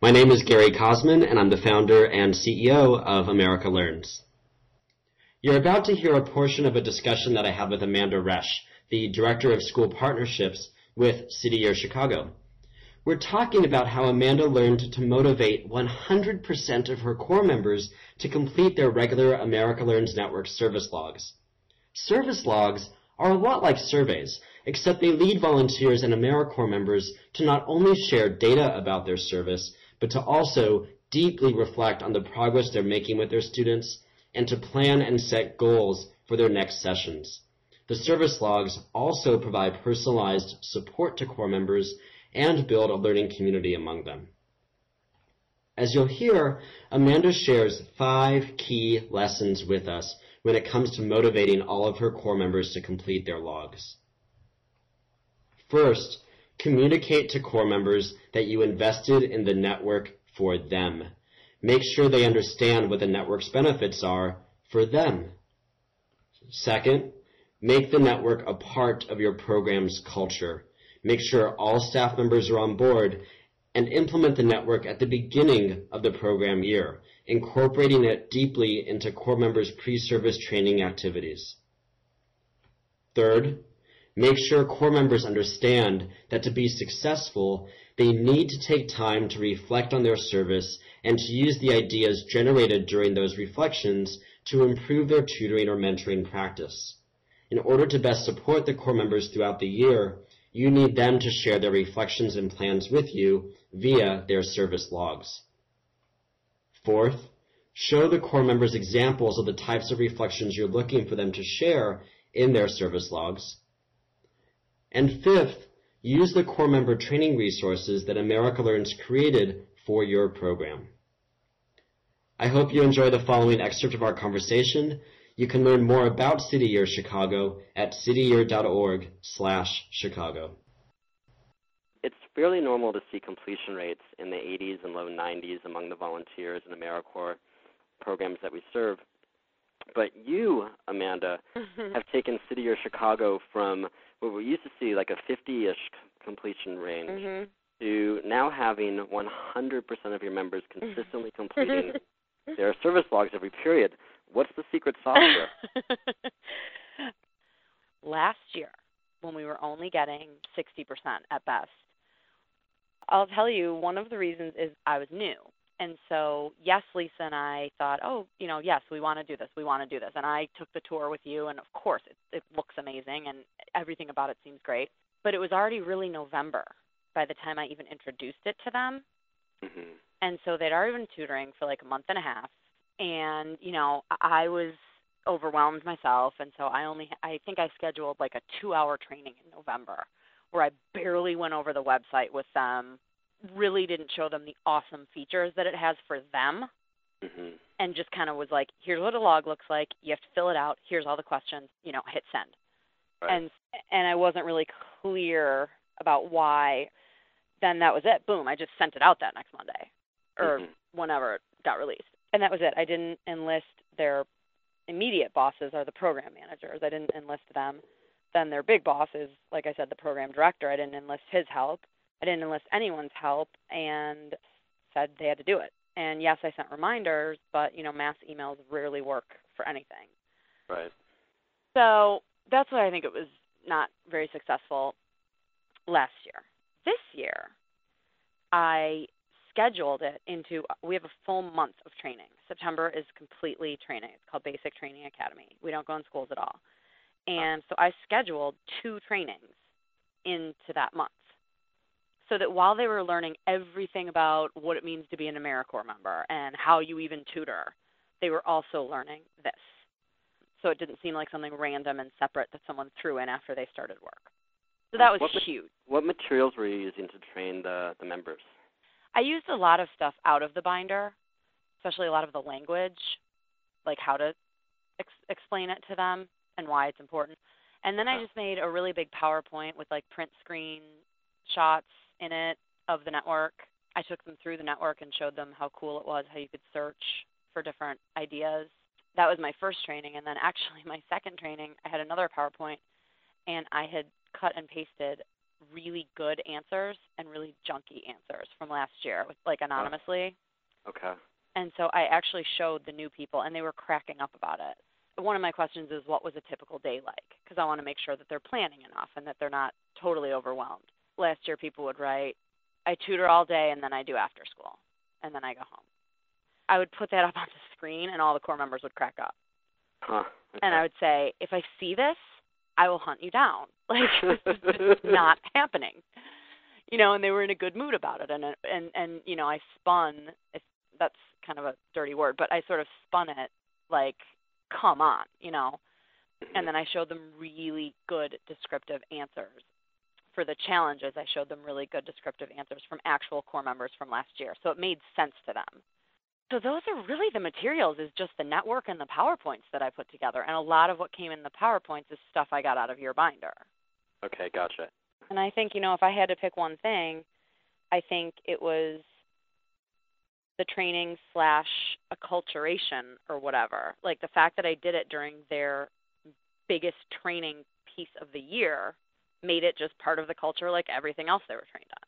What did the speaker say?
My name is Gary Kosman, and I'm the founder and CEO of America Learns. You're about to hear a portion of a discussion that I had with Amanda Resch, the Director of School Partnerships with City Year Chicago. We're talking about how Amanda learned to motivate 100% of her core members to complete their regular America Learns Network service logs. Service logs are a lot like surveys, except they lead volunteers and AmeriCorps members to not only share data about their service, but to also deeply reflect on the progress they're making with their students and to plan and set goals for their next sessions. The service logs also provide personalized support to core members and build a learning community among them. As you'll hear, Amanda shares 5 key lessons with us when it comes to motivating all of her core members to complete their logs. First, communicate to core members that you invested in the network for them. Make sure they understand what the network's benefits are for them. Second, make the network a part of your program's culture. Make sure all staff members are on board and implement the network at the beginning of the program year, incorporating it deeply into core members' pre-service training activities. Third, make sure core members understand that to be successful, they need to take time to reflect on their service and to use the ideas generated during those reflections to improve their tutoring or mentoring practice. In order to best support the core members throughout the year, you need them to share their reflections and plans with you via their service logs. Fourth, show the core members examples of the types of reflections you're looking for them to share in their service logs. And fifth, use the core member training resources that America Learns created for your program. I hope you enjoy the following excerpt of our conversation. You can learn more about City Year Chicago at cityyear.org/Chicago. It's fairly normal to see completion rates in the 80s and low 90s among the volunteers and AmeriCorps programs that we serve. But you, Amanda, have taken City Year Chicago from what we used to see like a 50-ish completion range to now having 100% of your members consistently completing their service logs every period. What's the secret sauce here? Last year, when we were only getting 60% at best, I'll tell you, one of the reasons is I was new. And so, yes, Lisa and I thought, yes, we want to do this. And I took the tour with you, and of course, it looks amazing, and everything about it seems great. But it was already really November by the time I even introduced it to them. And so they'd already been tutoring for like a month and a half. And, I was overwhelmed myself, and so I think I scheduled like a 2-hour training in November where I barely went over the website with them, really didn't show them the awesome features that it has for them, and just kind of was like, here's what a log looks like. You have to fill it out. Here's all the questions. Hit send. Right. And I wasn't really clear about why. Then that was it. Boom, I just sent it out that next Monday or whenever it got released. And that was it. I didn't enlist their immediate bosses or the program managers. I didn't enlist them. Then their big boss is, like I said, the program director. I didn't enlist his help. I didn't enlist anyone's help and said they had to do it. And yes, I sent reminders, but, mass emails rarely work for anything. Right. So that's why I think it was not very successful last year. This year, I scheduled it we have a full month of training. September is completely training. It's called Basic Training Academy. We don't go in schools at all. And so I scheduled 2 trainings into that month so that while they were learning everything about what it means to be an AmeriCorps member and how you even tutor, they were also learning this. So it didn't seem like something random and separate that someone threw in after they started work. So that was huge. What materials were you using to train the members? I used a lot of stuff out of the binder, especially a lot of the language, like how to explain it to them and why it's important. And then I just made a really big PowerPoint with like print screen shots in it of the network. I took them through the network and showed them how cool it was, how you could search for different ideas. That was my first training. And then actually my second training, I had another PowerPoint, and I had cut and pasted really good answers and really junky answers from last year, like anonymously. Okay. And so I actually showed the new people, and they were cracking up about it. One of my questions is, what was a typical day like? Because I want to make sure that they're planning enough and that they're not totally overwhelmed. Last year, people would write, I tutor all day, and then I do after school, and then I go home. I would put that up on the screen, and all the core members would crack up. Huh. Okay. And I would say, if I see this, I will hunt you down. Like, this is just not happening. You know, and they were in a good mood about it. And you know, I spun, that's kind of a dirty word, but I sort of spun it like, come on, you know. And then I showed them really good descriptive answers. For the challenges, I showed them really good descriptive answers from actual core members from last year. So it made sense to them. So those are really the materials, is just the network and the PowerPoints that I put together. And a lot of what came in the PowerPoints is stuff I got out of your binder. Okay, gotcha. And I think, you know, if I had to pick one thing, I think it was the training / acculturation or whatever. Like the fact that I did it during their biggest training piece of the year made it just part of the culture like everything else they were trained on.